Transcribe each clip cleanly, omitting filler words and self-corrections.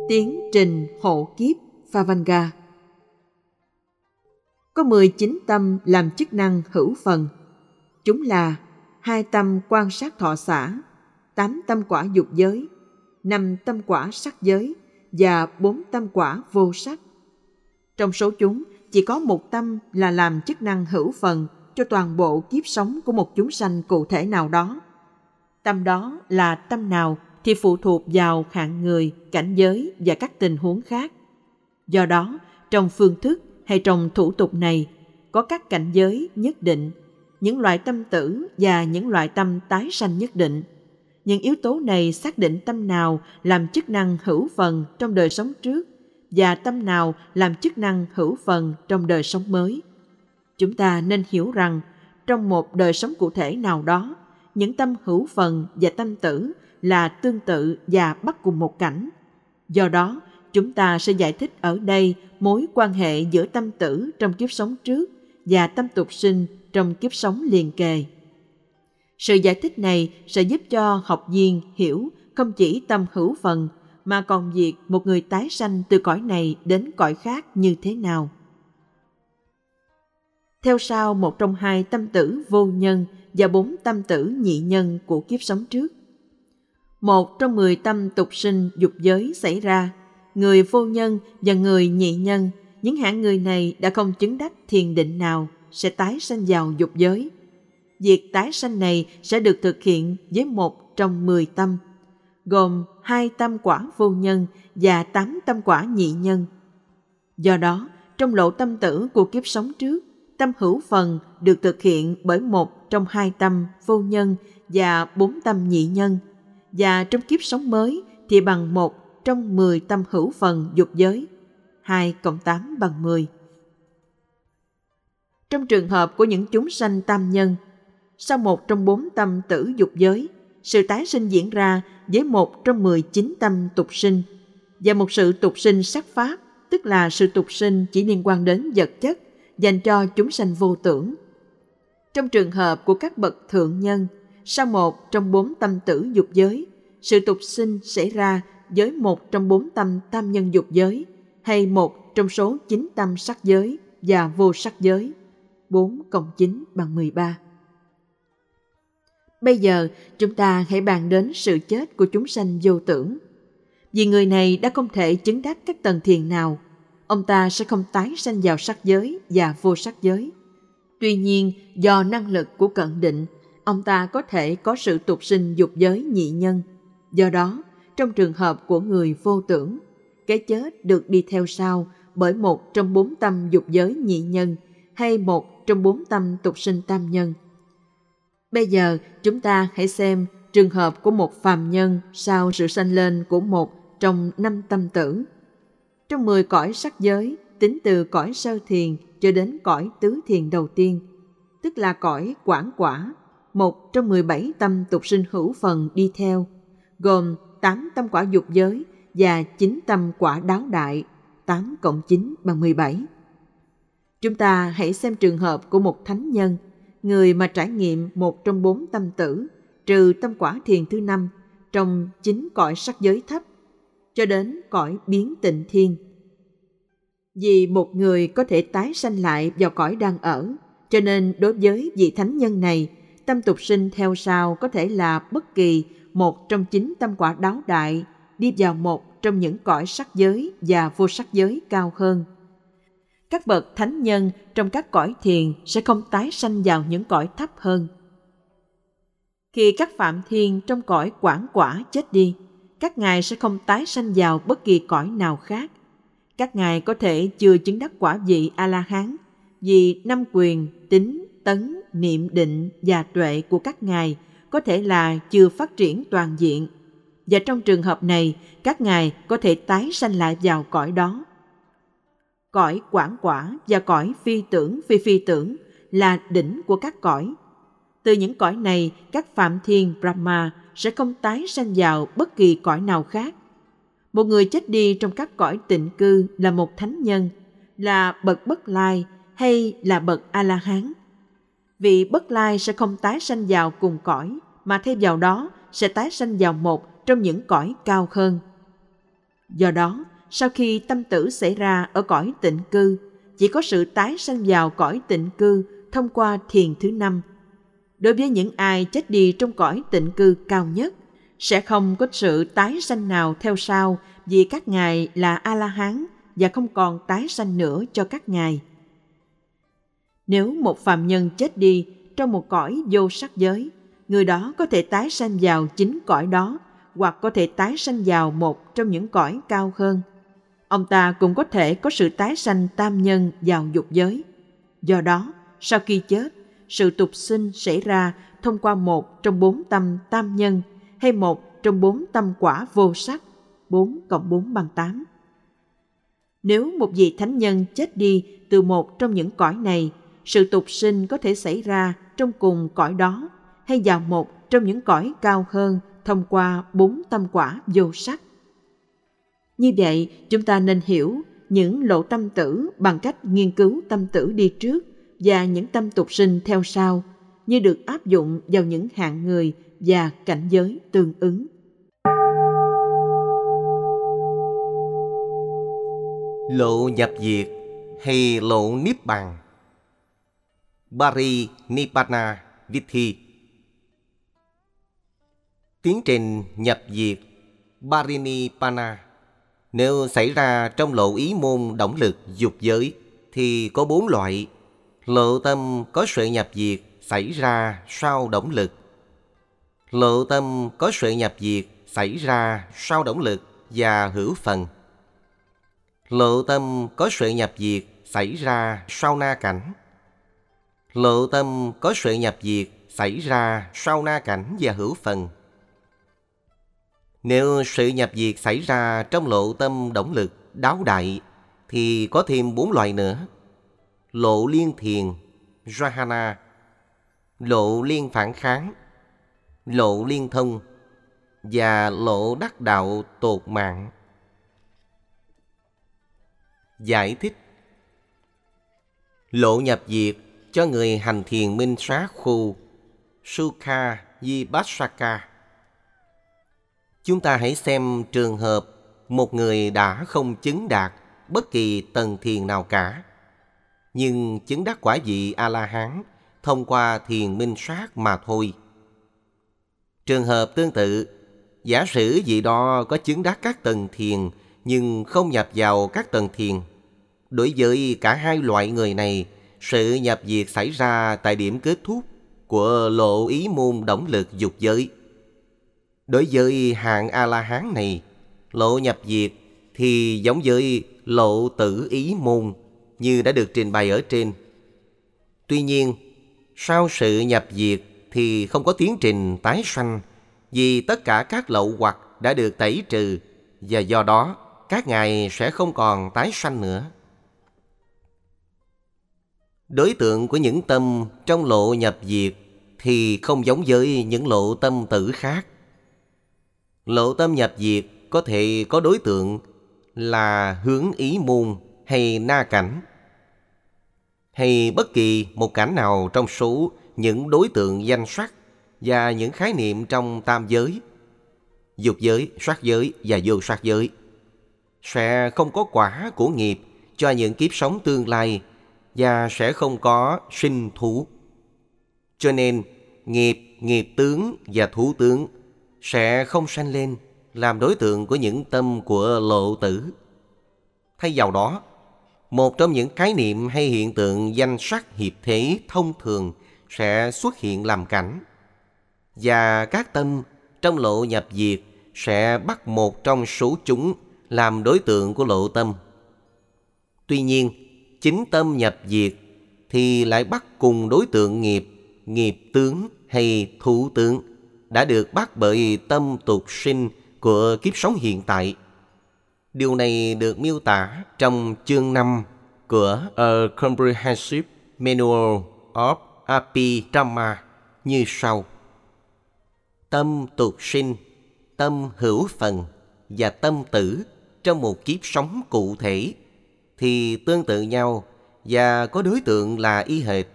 Tiến trình hộ kiếp Phavanga. Có 19 tâm làm chức năng hữu phần. Chúng là 2 tâm quan sát thọ xả, 8 tâm quả dục giới, 5 tâm quả sắc giới và 4 tâm quả vô sắc. Trong số chúng, chỉ có một tâm là làm chức năng hữu phần cho toàn bộ kiếp sống của một chúng sanh cụ thể nào đó. Tâm đó là tâm nào thì phụ thuộc vào hạng người, cảnh giới và các tình huống khác. Do đó, trong phương thức hay trong thủ tục này, có các cảnh giới nhất định, những loại tâm tử và những loại tâm tái sanh nhất định. Những yếu tố này xác định tâm nào làm chức năng hữu phần trong đời sống trước và tâm nào làm chức năng hữu phần trong đời sống mới. Chúng ta nên hiểu rằng, trong một đời sống cụ thể nào đó, những tâm hữu phần và tâm tử là tương tự và bắt cùng một cảnh. Do đó, chúng ta sẽ giải thích ở đây mối quan hệ giữa tâm tử trong kiếp sống trước và tâm tục sinh trong kiếp sống liền kề. Sự giải thích này sẽ giúp cho học viên hiểu không chỉ tâm hữu phần mà còn việc một người tái sanh từ cõi này đến cõi khác như thế nào. Theo sau một trong 2 tâm tử vô nhân và 4 tâm tử nhị nhân của kiếp sống trước. Một trong 10 tâm tục sinh dục giới xảy ra, người vô nhân và người nhị nhân, những hạng người này đã không chứng đắc thiền định nào sẽ tái sanh vào dục giới. Việc tái sanh này sẽ được thực hiện với một trong 10 tâm, gồm 2 tâm quả vô nhân và 8 tâm quả nhị nhân. Do đó, trong lộ tâm tử của kiếp sống trước, tâm hữu phần được thực hiện bởi một trong 2 tâm vô nhân và 4 tâm nhị nhân, và trong kiếp sống mới thì bằng một trong 10 tâm hữu phần dục giới, 2 cộng 8 bằng 10. Trong trường hợp của những chúng sanh tam nhân, sau một trong 4 tâm tử dục giới, sự tái sinh diễn ra với một trong 19 tâm tục sinh, và một sự tục sinh sắc pháp, tức là sự tục sinh chỉ liên quan đến vật chất, dành cho chúng sanh vô tưởng. Trong trường hợp của các bậc thượng nhân, sau một trong 4 tâm tử dục giới, sự tục sinh xảy ra với một trong 4 tâm tam nhân dục giới, hay một trong số 9 tâm sắc giới và vô sắc giới. 4 cộng 9 bằng 13. Bây giờ, chúng ta hãy bàn đến sự chết của chúng sanh vô tưởng. Vì người này đã không thể chứng đắc các tầng thiền nào, ông ta sẽ không tái sanh vào sắc giới và vô sắc giới. Tuy nhiên, do năng lực của cận định, ông ta có thể có sự tục sinh dục giới nhị nhân. Do đó, trong trường hợp của người vô tưởng, cái chết được đi theo sau bởi một trong 4 tâm dục giới nhị nhân hay một trong 4 tâm tục sinh tam nhân. Bây giờ, chúng ta hãy xem trường hợp của một phàm nhân sau sự sanh lên của một trong 5 tâm tử. Trong 10 cõi sắc giới, tính từ cõi sơ thiền cho đến cõi tứ thiền đầu tiên, tức là cõi quảng quả, một trong 17 tâm tục sinh hữu phần đi theo, gồm 8 tâm quả dục giới và 9 tâm quả đáo đại, 8 cộng 9 bằng 17. Chúng ta hãy xem trường hợp của một thánh nhân, người mà trải nghiệm một trong 4 tâm tử, trừ tâm quả thiền thứ 5, trong 9 cõi sắc giới thấp, cho đến cõi biến tịnh thiên. Vì một người có thể tái sanh lại vào cõi đang ở, cho nên đối với vị thánh nhân này, tâm tục sinh theo sau có thể là bất kỳ một trong 9 tâm quả đáo đại, đi vào một trong những cõi sắc giới và vô sắc giới cao hơn. Các bậc thánh nhân trong các cõi thiền sẽ không tái sanh vào những cõi thấp hơn. Khi các phạm thiên trong cõi quảng quả chết đi, các ngài sẽ không tái sanh vào bất kỳ cõi nào khác. Các ngài có thể chưa chứng đắc quả vị A-la-hán, vì 5 quyền, tín, tấn, niệm, định và tuệ của các ngài có thể là chưa phát triển toàn diện. Và trong trường hợp này, các ngài có thể tái sanh lại vào cõi đó. Cõi quảng quả và cõi phi tưởng, phi tưởng là đỉnh của các cõi. Từ những cõi này, các phạm thiên Brahma sẽ không tái sanh vào bất kỳ cõi nào khác. Một người chết đi trong các cõi tịnh cư là một thánh nhân, là bậc Bất Lai hay là bậc A-la-hán. Vị Bất Lai sẽ không tái sanh vào cùng cõi, mà thay vào đó sẽ tái sanh vào một trong những cõi cao hơn. Do đó, sau khi tâm tử xảy ra ở cõi tịnh cư, chỉ có sự tái sanh vào cõi tịnh cư thông qua thiền thứ 5. Đối với những ai chết đi trong cõi tịnh cư cao nhất, sẽ không có sự tái sanh nào theo sau, vì các ngài là A-la-hán và không còn tái sanh nữa cho các ngài. Nếu một phàm nhân chết đi trong một cõi vô sắc giới, người đó có thể tái sanh vào chính cõi đó, hoặc có thể tái sanh vào một trong những cõi cao hơn. Ông ta cũng có thể có sự tái sanh tam nhân vào dục giới. Do đó, sau khi chết, sự tục sinh xảy ra thông qua một trong 4 tâm tam nhân hay một trong 4 tâm quả vô sắc, 4 cộng 4 bằng 8. Nếu một vị thánh nhân chết đi từ một trong những cõi này, sự tục sinh có thể xảy ra trong cùng cõi đó hay vào một trong những cõi cao hơn thông qua 4 tâm quả vô sắc. Như vậy, chúng ta nên hiểu những lộ tâm tử bằng cách nghiên cứu tâm tử đi trước và những tâm tục sinh theo sau, như được áp dụng vào những hạng người và cảnh giới tương ứng. Lộ nhập diệt hay lộ niết bàn, Parinibbana Vithi. Tiến trình nhập diệt Parinibbana nếu xảy ra trong lộ ý môn động lực dục giới thì có 4 loại. Lộ tâm có sự nhập diệt xảy ra sau động lực. Lộ tâm có sự nhập diệt xảy ra sau động lực và hữu phần. Lộ tâm có sự nhập diệt xảy ra sau na cảnh. Lộ tâm có sự nhập diệt xảy ra sau na cảnh và hữu phần. Nếu sự nhập diệt xảy ra trong lộ tâm động lực đáo đại thì có thêm 4 loại nữa. Lộ liên thiền, Jhana, lộ liên phản kháng, lộ liên thông và lộ đắc đạo tột mạng. Giải thích: lộ nhập diệt cho người hành thiền minh sát khu Sukha Vipassaka. Chúng ta hãy xem trường hợp một người đã không chứng đạt bất kỳ tầng thiền nào cả, nhưng chứng đắc quả vị A-la-hán thông qua thiền minh sát mà thôi. Trường hợp tương tự, giả sử vị đó có chứng đắc các tầng thiền nhưng không nhập vào các tầng thiền. Đối với cả hai loại người này, sự nhập diệt xảy ra tại điểm kết thúc của lộ ý môn động lực dục giới. Đối với hạng A-la-hán này, lộ nhập diệt thì giống với lộ tử ý môn như đã được trình bày ở trên. Tuy nhiên, sau sự nhập diệt thì không có tiến trình tái sanh, vì tất cả các lậu hoặc đã được tẩy trừ, và do đó các ngài sẽ không còn tái sanh nữa. Đối tượng của những tâm trong lộ nhập diệt thì không giống với những lộ tâm tử khác. Lộ tâm nhập diệt có thể có đối tượng là hướng ý môn hay na cảnh, hay bất kỳ một cảnh nào trong số những đối tượng danh sắc và những khái niệm trong tam giới, dục giới, sắc giới và vô sắc giới, sẽ không có quả của nghiệp cho những kiếp sống tương lai và sẽ không có sinh thú. Cho nên nghiệp, nghiệp tướng và thú tướng sẽ không sanh lên làm đối tượng của những tâm của lộ tử. Thay vào đó, một trong những khái niệm hay hiện tượng danh sắc hiệp thế thông thường sẽ xuất hiện làm cảnh, và các tâm trong lộ nhập diệt sẽ bắt một trong số chúng làm đối tượng của lộ tâm. Tuy nhiên, chính tâm nhập diệt thì lại bắt cùng đối tượng nghiệp, nghiệp tướng hay thú tướng đã được bắt bởi tâm tục sinh của kiếp sống hiện tại. Điều này được miêu tả trong chương 5 của A Comprehensive Manual of Abhidhamma như sau: tâm tục sinh, tâm hữu phần và tâm tử trong một kiếp sống cụ thể thì tương tự nhau và có đối tượng là y hệt.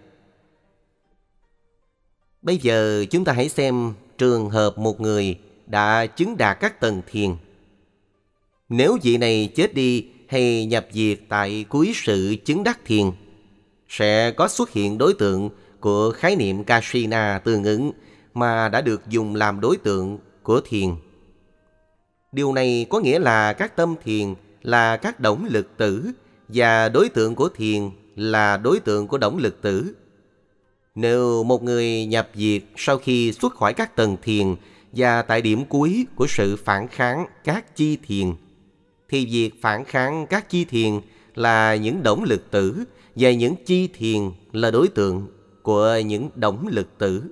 Bây giờ chúng ta hãy xem trường hợp một người đã chứng đạt các tầng thiền. Nếu vị này chết đi hay nhập diệt tại cuối sự chứng đắc thiền, sẽ có xuất hiện đối tượng của khái niệm Kasina tương ứng mà đã được dùng làm đối tượng của thiền. Điều này có nghĩa là các tâm thiền là các đổng lực tử và đối tượng của thiền là đối tượng của đổng lực tử. Nếu một người nhập diệt sau khi xuất khỏi các tầng thiền và tại điểm cuối của sự phản kháng các chi thiền, thì việc phản kháng các chi thiền là những đổng lực tử và những chi thiền là đối tượng của những đổng lực tử.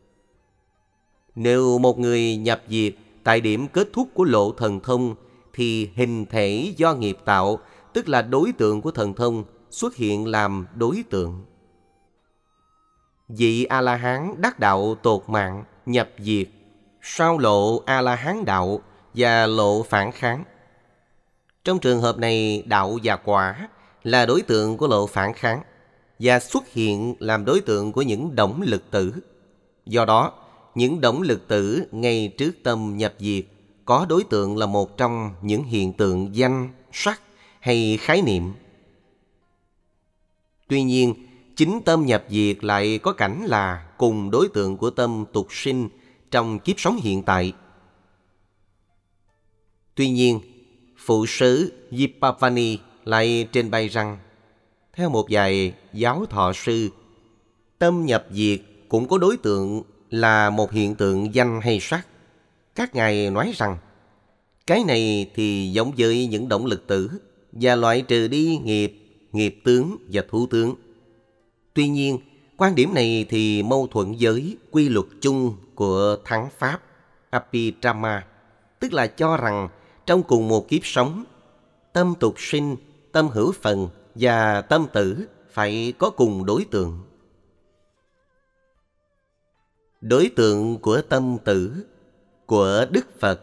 Nếu một người nhập diệt tại điểm kết thúc của lộ thần thông, thì hình thể do nghiệp tạo, tức là đối tượng của thần thông, xuất hiện làm đối tượng. Vị A-la-hán đắc đạo tột mạng nhập diệt sau lộ A-la-hán đạo và lộ phản kháng. Trong trường hợp này, đạo và quả là đối tượng của lộ phản kháng và xuất hiện làm đối tượng của những đổng lực tử. Do đó, những đổng lực tử ngay trước tâm nhập diệt có đối tượng là một trong những hiện tượng danh, sắc hay khái niệm. Tuy nhiên, chính tâm nhập diệt lại có cảnh là cùng đối tượng của tâm tục sinh trong kiếp sống hiện tại. Tuy nhiên, phụ sứ Dipavani lại trình bày rằng, theo một vài giáo thọ sư, tâm nhập diệt cũng có đối tượng là một hiện tượng danh hay sắc. Các ngài nói rằng, cái này thì giống với những động lực tử và loại trừ đi nghiệp, nghiệp tướng và thú tướng. Tuy nhiên, quan điểm này thì mâu thuẫn với quy luật chung của thắng pháp Abhidhamma, tức là cho rằng trong cùng một kiếp sống, tâm tục sinh, tâm hữu phần và tâm tử phải có cùng đối tượng. Đối tượng của tâm tử của Đức Phật.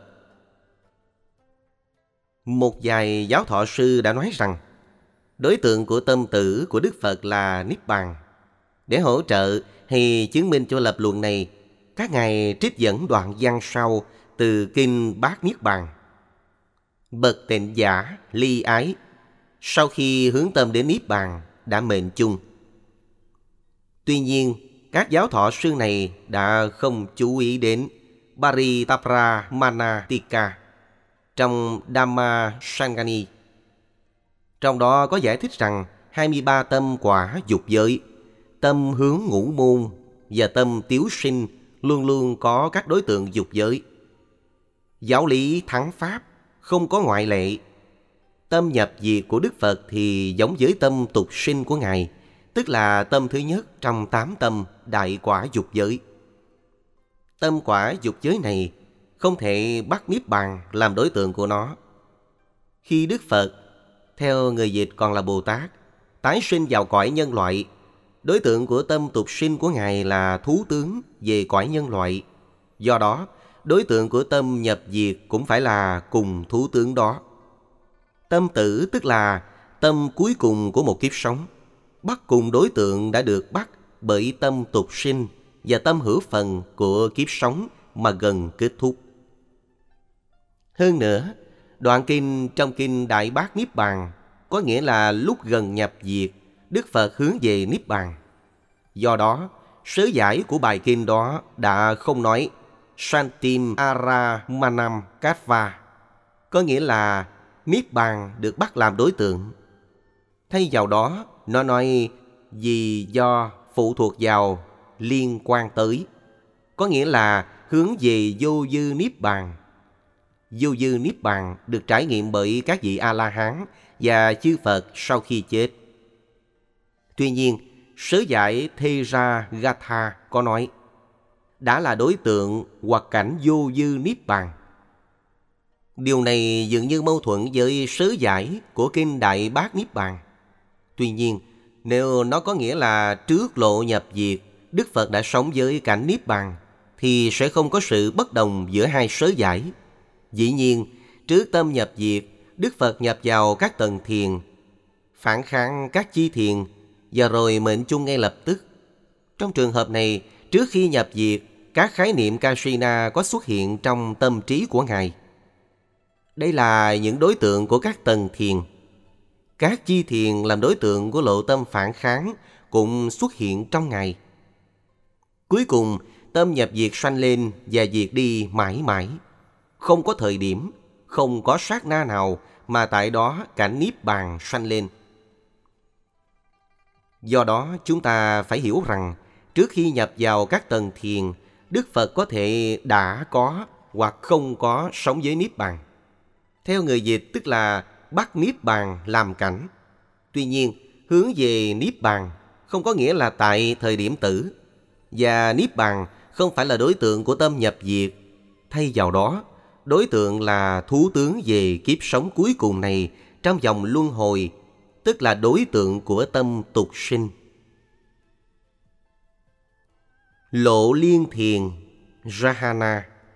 Một vài giáo thọ sư đã nói rằng đối tượng của tâm tử của Đức Phật là Niết Bàn. Để hỗ trợ hay chứng minh cho lập luận này, các ngài trích dẫn đoạn văn sau từ Kinh Bát Niết Bàn. Bậc tịnh giả ly ái, sau khi hướng tâm đến Niết Bàn đã mệnh chung. Tuy nhiên, các giáo thọ sư này đã không chú ý đến Paritapramana Tika trong Dhamma Sangani. Trong đó có giải thích rằng 23 tâm quả dục giới, tâm hướng ngũ môn và tâm tiếu sinh luôn luôn có các đối tượng dục giới. Giáo lý thắng pháp không có ngoại lệ. Tâm nhập diệt của Đức Phật thì giống với tâm tục sinh của Ngài, tức là tâm thứ nhất trong 8 tâm đại quả dục giới. Tâm quả dục giới này không thể bắt Niết Bàn làm đối tượng của nó. Khi Đức Phật, theo người dịch còn là Bồ Tát, tái sinh vào cõi nhân loại, đối tượng của tâm tục sinh của Ngài là thú tướng về cõi nhân loại. Do đó, đối tượng của tâm nhập diệt cũng phải là cùng thú tướng đó. Tâm tử tức là tâm cuối cùng của một kiếp sống, bắt cùng đối tượng đã được bắt bởi tâm tục sinh và tâm hữu phần của kiếp sống mà gần kết thúc. Hơn nữa, đoạn kinh trong Kinh Đại Bát Niết Bàn có nghĩa là lúc gần nhập diệt, Đức Phật hướng về Niết Bàn. Do đó, sớ giải của bài kinh đó đã không nói Santim Aramanam Kattva, có nghĩa là Niết Bàn được bắt làm đối tượng. Thay vào đó, nó nói vì do phụ thuộc vào liên quan tới, có nghĩa là hướng về vô dư Niết Bàn. Vô dư Niết Bàn được trải nghiệm bởi các vị A-la-hán và chư Phật sau khi chết. Tuy nhiên, sớ giải Theravada có nói đã là đối tượng hoặc cảnh vô dư Niết Bàn. Điều này dường như mâu thuẫn với sớ giải của Kinh Đại Bát Niết Bàn. Tuy nhiên, nếu nó có nghĩa là trước lộ nhập diệt, Đức Phật đã sống với cảnh Niết Bàn, thì sẽ không có sự bất đồng giữa hai sớ giải. Dĩ nhiên, trước tâm nhập diệt, Đức Phật nhập vào các tầng thiền, phản kháng các chi thiền, và rồi mệnh chung ngay lập tức. Trong trường hợp này, trước khi nhập diệt, các khái niệm Kasina có xuất hiện trong tâm trí của Ngài. Đây là những đối tượng của các tầng thiền. Các chi thiền làm đối tượng của lộ tâm phản kháng cũng xuất hiện trong ngày. Cuối cùng, tâm nhập diệt sanh lên và diệt đi mãi mãi. Không có thời điểm, không có sát na nào mà tại đó cảnh niết bàn sanh lên. Do đó chúng ta phải hiểu rằng trước khi nhập vào các tầng thiền, Đức Phật có thể đã có hoặc không có sống với niết bàn. Theo người dịch tức là bắt niết bàn làm cảnh. Tuy nhiên, hướng về niết bàn không có nghĩa là tại thời điểm tử. Và niết bàn không phải là đối tượng của tâm nhập diệt. Thay vào đó, đối tượng là thú tướng về kiếp sống cuối cùng này trong vòng luân hồi, tức là đối tượng của tâm tục sinh. Lộ liên thiền Jhana.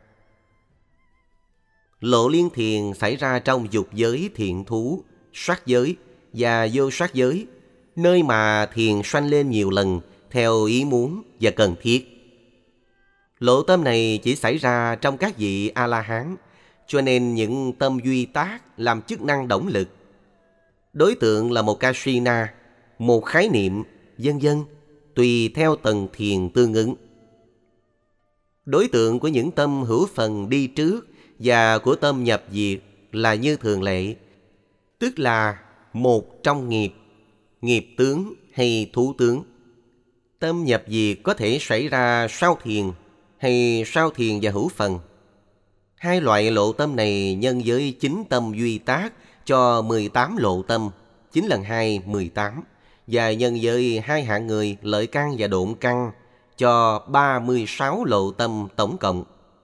Lộ liên thiền xảy ra trong dục giới thiện thú, sát giới và vô sát giới, nơi mà thiền sanh lên nhiều lần theo ý muốn và cần thiết. Lộ tâm này chỉ xảy ra trong các vị A-la-hán, cho nên những tâm duy tác làm chức năng động lực. Đối tượng là một kasina, một khái niệm, vân vân, tùy theo tầng thiền tương ứng. Đối tượng của những tâm hữu phần đi trước và của tâm nhập diệt là như thường lệ, tức là một trong nghiệp, nghiệp tướng hay thú tướng. Tâm nhập diệt có thể xảy ra sau thiền hay sau thiền và hữu phần. Hai loại lộ tâm này nhân với 9 tâm duy tác cho 18 lộ tâm, 9 lần 2, 18, và nhân với hai hạng người lợi căn và độn căn cho 36 lộ tâm tổng cộng.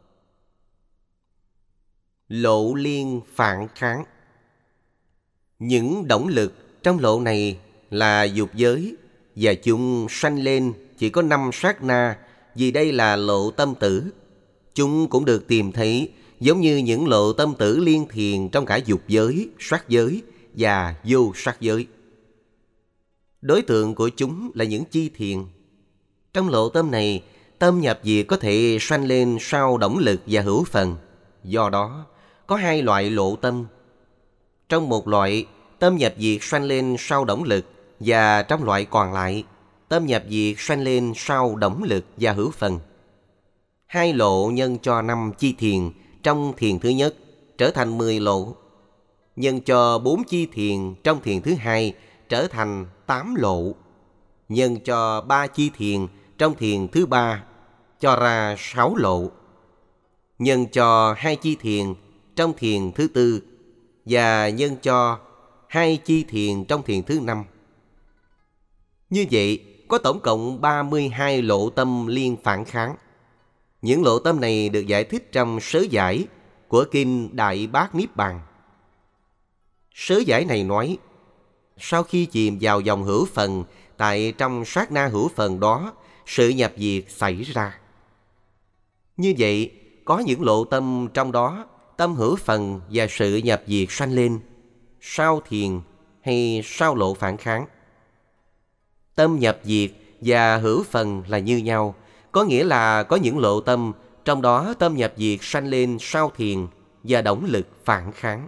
Lộ liên phản kháng. Những động lực trong lộ này là dục giới, và chúng sanh lên chỉ có 5 sát na, vì đây là lộ tâm tử. Chúng cũng được tìm thấy giống như những lộ tâm tử liên thiền trong cả dục giới, sát giới và vô sát giới. Đối tượng của chúng là những chi thiền. Trong lộ tâm này, tâm nhập diệt có thể sanh lên sau động lực và hữu phần. Do đó, có hai loại lộ tâm. Trong một loại, tâm nhập diệt sanh lên sau động lực, và trong loại còn lại, tâm nhập diệt sanh lên sau động lực và hữu phần. Hai lộ nhân cho 5 chi thiền trong thiền thứ nhất trở thành 10 lộ. Nhân cho 4 chi thiền trong thiền thứ hai trở thành 8 lộ. Nhân cho 3 chi thiền trong thiền thứ ba cho ra 6 lộ. Nhân cho 2 chi thiền trong thiền thứ tư và nhân cho 2 chi thiền trong thiền thứ 5. Như vậy, có tổng cộng 32 lộ tâm liên phản kháng. Những lộ tâm này được giải thích trong sớ giải của Kinh Đại Bát Niết Bàn. Sớ giải này nói, sau khi chìm vào dòng hữu phần, tại trong sát na hữu phần đó, sự nhập diệt xảy ra. Như vậy, có những lộ tâm trong đó, tâm hữu phần và sự nhập diệt sanh lên, sau thiền hay sau lộ phản kháng. Tâm nhập diệt và hữu phần là như nhau, có nghĩa là có những lộ tâm, trong đó tâm nhập diệt sanh lên sau thiền và động lực phản kháng.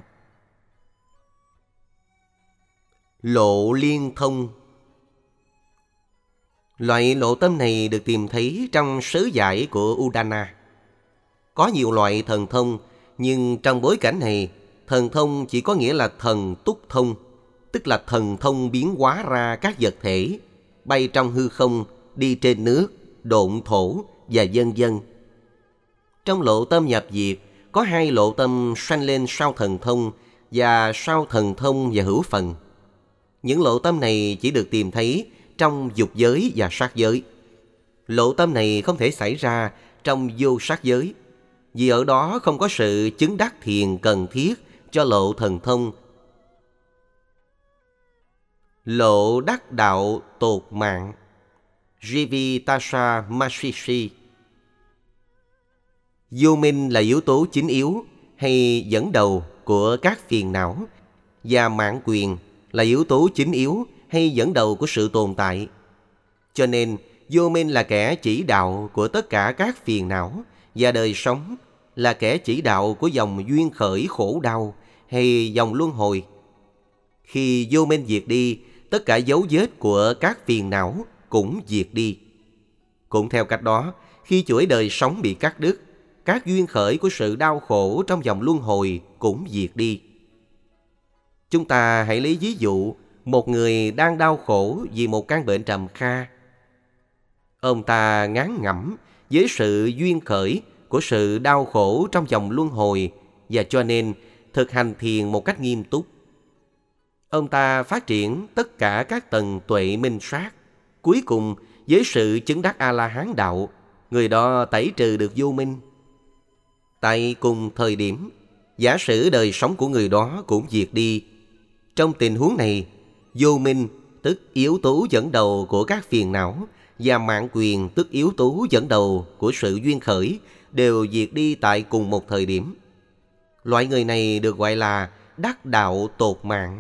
Lộ liên thông. Loại lộ tâm này được tìm thấy trong sớ giải của Udana. Có nhiều loại thần thông, nhưng trong bối cảnh này, thần thông chỉ có nghĩa là thần túc thông, tức là thần thông biến hóa ra các vật thể, bay trong hư không, đi trên nước, độn thổ và vân vân. Trong lộ tâm nhập diệt, có hai lộ tâm sanh lên sau thần thông và sau thần thông và hữu phần. Những lộ tâm này chỉ được tìm thấy trong dục giới và sát giới. Lộ tâm này không thể xảy ra trong vô sát giới, vì ở đó không có sự chứng đắc thiền cần thiết cho lộ thần thông. Lộ đắc đạo tột mạng Jivitasha Mashishi. Vô minh là yếu tố chính yếu hay dẫn đầu của các phiền não, và mạn quyền là yếu tố chính yếu hay dẫn đầu của sự tồn tại. Cho nên, vô minh là kẻ chỉ đạo của tất cả các phiền não, và đời sống là kẻ chỉ đạo của dòng duyên khởi khổ đau hay dòng luân hồi. Khi vô minh diệt đi, tất cả dấu vết của các phiền não cũng diệt đi. Cũng theo cách đó, khi chuỗi đời sống bị cắt đứt, các duyên khởi của sự đau khổ trong dòng luân hồi cũng diệt đi. Chúng ta hãy lấy ví dụ một người đang đau khổ vì một căn bệnh trầm kha. Ông ta ngán ngẩm với sự duyên khởi của sự đau khổ trong dòng luân hồi và cho nên thực hành thiền một cách nghiêm túc. Ông ta phát triển tất cả các tầng tuệ minh sát. Cuối cùng, với sự chứng đắc A-la-hán đạo, người đó tẩy trừ được vô minh. Tại cùng thời điểm, giả sử đời sống của người đó cũng diệt đi. Trong tình huống này, vô minh tức yếu tố dẫn đầu của các phiền não và mạn quyền tức yếu tố dẫn đầu của sự duyên khởi đều diệt đi tại cùng một thời điểm. Loại người này được gọi là đắc đạo tột mạng.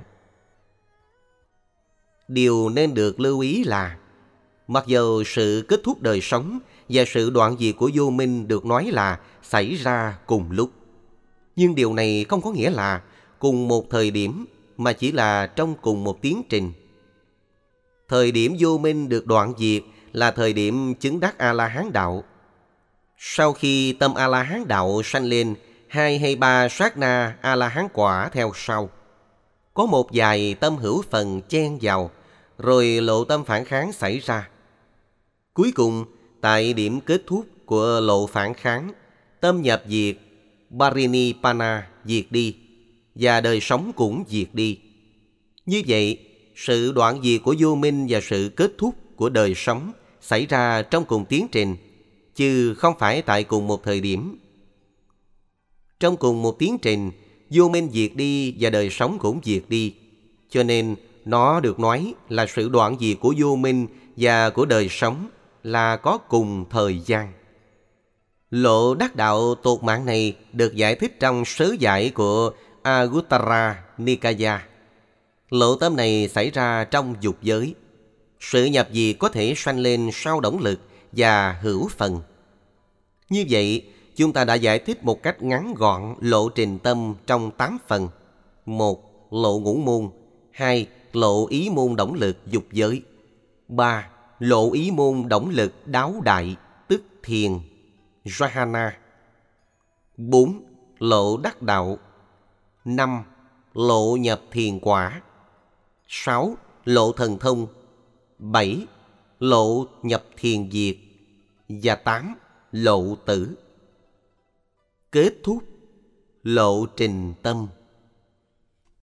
Điều nên được lưu ý là mặc dù sự kết thúc đời sống và sự đoạn diệt của vô minh được nói là xảy ra cùng lúc, nhưng điều này không có nghĩa là cùng một thời điểm, mà chỉ là trong cùng một tiến trình. Thời điểm vô minh được đoạn diệt là thời điểm chứng đắc A-la-hán đạo. Sau khi tâm A-la-hán đạo sanh lên 2 hay 3 sát na A-la-hán quả theo sau, có một vài tâm hữu phần chen vào, rồi lộ tâm phản kháng xảy ra. Cuối cùng, tại điểm kết thúc của lộ phản kháng, tâm nhập diệt, Parinibbana diệt đi, và đời sống cũng diệt đi. Như vậy, sự đoạn diệt của vô minh và sự kết thúc của đời sống xảy ra trong cùng tiến trình, chứ không phải tại cùng một thời điểm. Trong cùng một tiến trình, vô minh diệt đi và đời sống cũng diệt đi, cho nên nó được nói là sự đoạn diệt của vô minh và của đời sống là có cùng thời gian. Lộ đắc đạo tột mạng này được giải thích trong sớ giải của Anguttara Nikaya. Lộ tâm này xảy ra trong dục giới. Sự nhập diệt có thể sanh lên sau đổng lực và hữu phần. Như vậy, chúng ta đã giải thích một cách ngắn gọn lộ trình tâm trong 8 phần. 1. Lộ ngũ môn. 2. Lộ ý môn đổng lực dục giới. 3. Lộ ý môn đổng lực đáo đại, tức thiền, Jhana. 4. Lộ đắc đạo. 5. Lộ nhập thiền quả. 6. Lộ thần thông. 7. Lộ nhập thiền diệt. Và 8. Lộ tử. Kết thúc lộ trình tâm.